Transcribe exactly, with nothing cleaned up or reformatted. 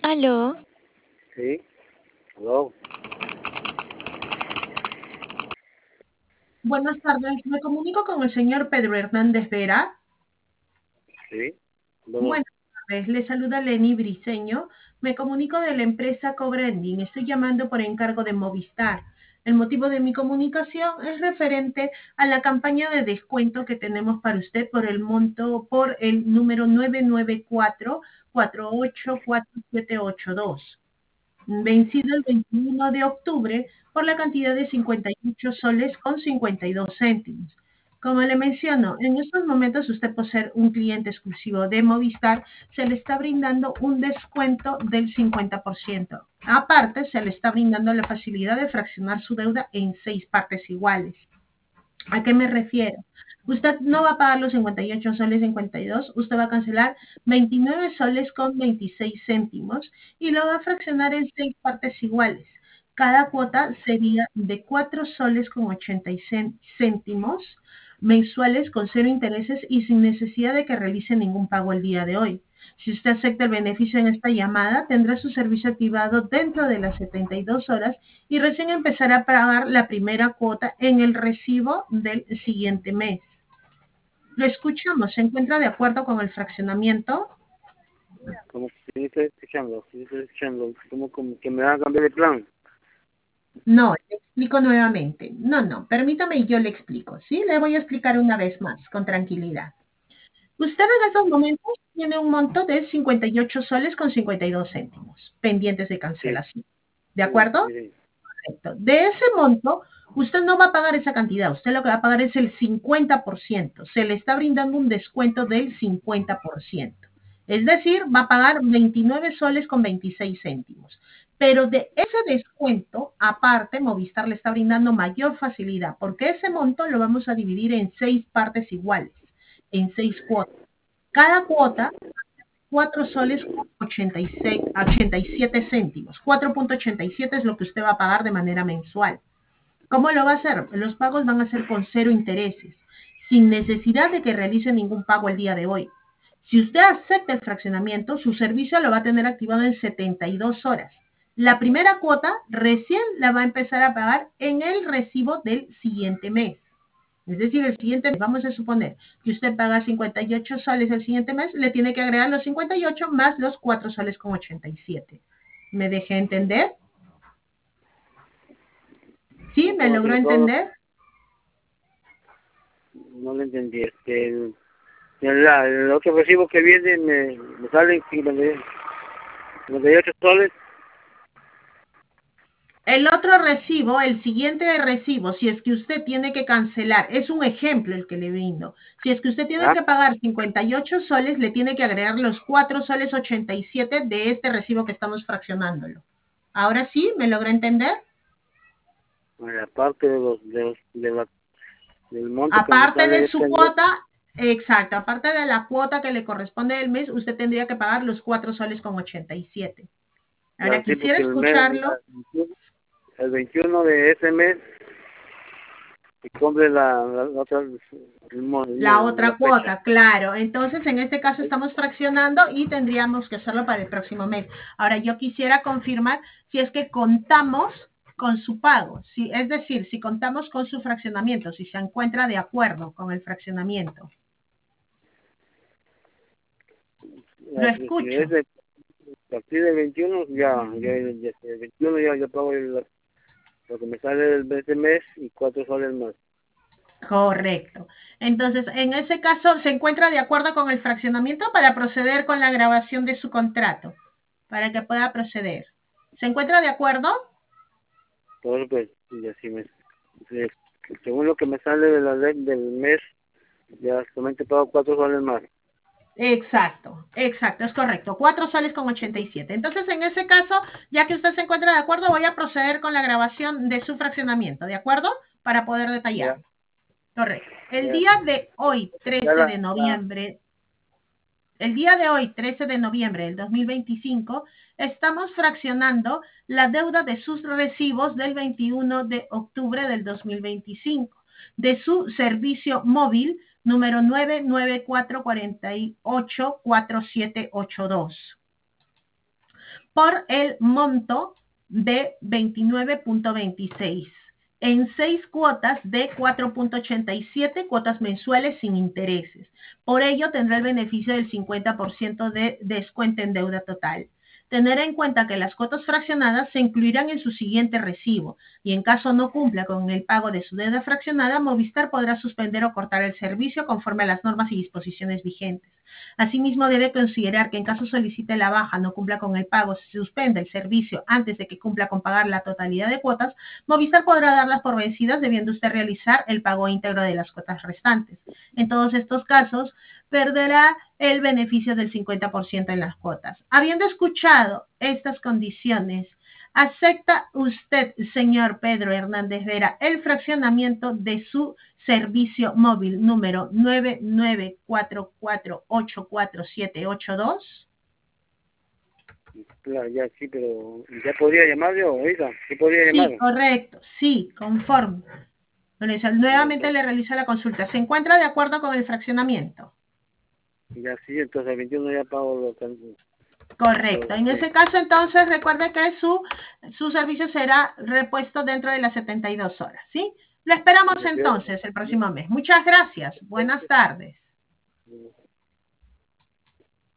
¿Aló? Sí, hello. Buenas tardes, me comunico con el señor Pedro Hernández Vera. Sí, bueno, Buenas tardes, le saluda Lenny Briceño. Me comunico de la empresa Cobrending. Estoy llamando por encargo de Movistar. El motivo de mi comunicación es referente a la campaña de descuento que tenemos para usted por el monto, por el número nueve nueve cuatro, cuatro ocho cuatro siete ocho dos, vencido el veintiuno de octubre por la cantidad de cincuenta y ocho soles con cincuenta y dos céntimos. Como le menciono, en estos momentos usted por ser un cliente exclusivo de Movistar, se le está brindando un descuento del cincuenta por ciento. Aparte, se le está brindando la facilidad de fraccionar su deuda en seis partes iguales. ¿A qué me refiero? Usted no va a pagar los cincuenta y ocho soles cincuenta y dos, usted va a cancelar veintinueve soles con veintiséis céntimos y lo va a fraccionar en seis partes iguales. Cada cuota sería de cuatro soles con ochenta y seis céntimos mensuales con cero intereses y sin necesidad de que realice ningún pago el día de hoy. Si usted acepta el beneficio en esta llamada, tendrá su servicio activado dentro de las setenta y dos horas y recién empezará a pagar la primera cuota en el recibo del siguiente mes. Lo escuchamos, ¿se encuentra de acuerdo con el fraccionamiento? como que sí estoy escuchando, sí estoy escuchando, como, como que me van a cambiar de plan. No, le explico nuevamente. No, no, permítame y yo le explico, ¿sí? Le voy a explicar una vez más, con tranquilidad. Usted en estos momentos tiene un monto de cincuenta y ocho soles con cincuenta y dos céntimos pendientes de Sí, cancelación. ¿De sí, acuerdo? sí, Correcto. De ese monto, usted no va a pagar esa cantidad, usted lo que va a pagar es el cincuenta por ciento. Se le está brindando un descuento del cincuenta por ciento. Es decir, va a pagar veintinueve soles con veintiséis céntimos. Pero de ese descuento, aparte, Movistar le está brindando mayor facilidad, porque ese monto lo vamos a dividir en seis partes iguales, en seis cuotas. Cada cuota cuatro soles con ochenta y seis, ochenta y siete céntimos. cuatro punto ochenta y siete es lo que usted va a pagar de manera mensual. ¿Cómo lo va a hacer? Los pagos van a ser con cero intereses, sin necesidad de que realice ningún pago el día de hoy. Si usted acepta el fraccionamiento, su servicio lo va a tener activado en setenta y dos horas. La primera cuota recién la va a empezar a pagar en el recibo del siguiente mes. Es decir, el siguiente mes, vamos a suponer que usted paga cincuenta y ocho soles el siguiente mes, le tiene que agregar los cincuenta y ocho más los cuatro soles con ochenta y siete. ¿Me dejé entender? ¿Sí? ¿Me entonces logró yo todo, entender? no lo entendí, este, el, el, la- el otro recibo que viene me, me salen cincuenta y ocho soles. El otro recibo, el siguiente recibo, si es que usted tiene que cancelar, es un ejemplo el que le brindo. Si es que usted tiene Ah, que pagar cincuenta y ocho soles, le tiene que agregar los cuatro soles ochenta y siete de este recibo que estamos fraccionándolo. ¿Ahora sí? ¿Me logró entender? bueno, aparte de los, de los, de la, del monto que me Aparte sale de de su pendiente, cuota, exacto, aparte de la cuota que le corresponde del mes, usted tendría que pagar los cuatro soles con ochenta y siete. Ahora ya, sí, quisiera porque el mes, escucharlo. el veintiuno de ese mes, y cumple la, la, la otra, el mo- el La mo- la otra fecha. cuota, claro. Entonces, en este caso estamos fraccionando y tendríamos que hacerlo para el próximo mes. Ahora, yo quisiera confirmar si es que contamos con su pago, si, es decir, si contamos con su fraccionamiento, si se encuentra de acuerdo con el fraccionamiento. Lo Ya, si si es escucho. de, a partir del veintiuno, ya, ya, ya, el veintiuno ya, ya pago el, lo que me sale del de este mes y cuatro soles más. Correcto. Entonces, en ese caso, ¿se encuentra de acuerdo con el fraccionamiento para proceder con la grabación de su contrato? Para que pueda proceder. ¿Se encuentra de acuerdo? Entonces, pues, y así me, de- según lo que me sale de la ley del mes, ya solamente pago cuatro soles más. Exacto, exacto, es correcto. Cuatro soles con ochenta y siete. Entonces, en ese caso, ya que usted se encuentra de acuerdo, voy a proceder con la grabación de su fraccionamiento, ¿de acuerdo? Para poder Ya, detallarlo. Correcto. El ya, día de hoy, ya trece la, de la, noviembre, el día de hoy, trece de noviembre del dos mil veinticinco, estamos fraccionando la deuda de sus recibos del veintiuno de octubre del dos mil veinticinco, de su servicio móvil número nueve nueve cuatro cuatro ocho cuatro siete ocho dos. por el monto de veintinueve punto veintiséis en seis cuotas de cuatro punto ochenta y siete cuotas mensuales sin intereses. Por ello tendrá el beneficio del cincuenta por ciento de descuento en deuda total. Tener en cuenta que las cuotas fraccionadas se incluirán en su siguiente recibo y en caso no cumpla con el pago de su deuda fraccionada, Movistar podrá suspender o cortar el servicio conforme a las normas y disposiciones vigentes. Asimismo, debe considerar que en caso solicite la baja, no cumpla con el pago, se suspende el servicio antes de que cumpla con pagar la totalidad de cuotas, Movistar podrá darlas por vencidas, debiendo usted realizar el pago íntegro de las cuotas restantes. En todos estos casos, perderá el beneficio del cincuenta por ciento en las cuotas. Habiendo escuchado estas condiciones, ¿acepta usted, señor Pedro Hernández Vera, el fraccionamiento de su servicio móvil número nueve nueve cuatro cuatro ocho cuatro siete ocho dos? Claro, ya sí, pero ya podría llamar yo, oiga, sí podría Sí, llamar. correcto, sí, conforme. Nuevamente le realizo la consulta. ¿Se encuentra de acuerdo con el fraccionamiento? Ya sí, entonces el veintiuno ya pago lo que... Correcto. En ese caso, entonces, recuerde que su, su servicio será repuesto dentro de las setenta y dos horas, ¿sí? Lo esperamos entonces el próximo mes. Muchas gracias. Buenas tardes.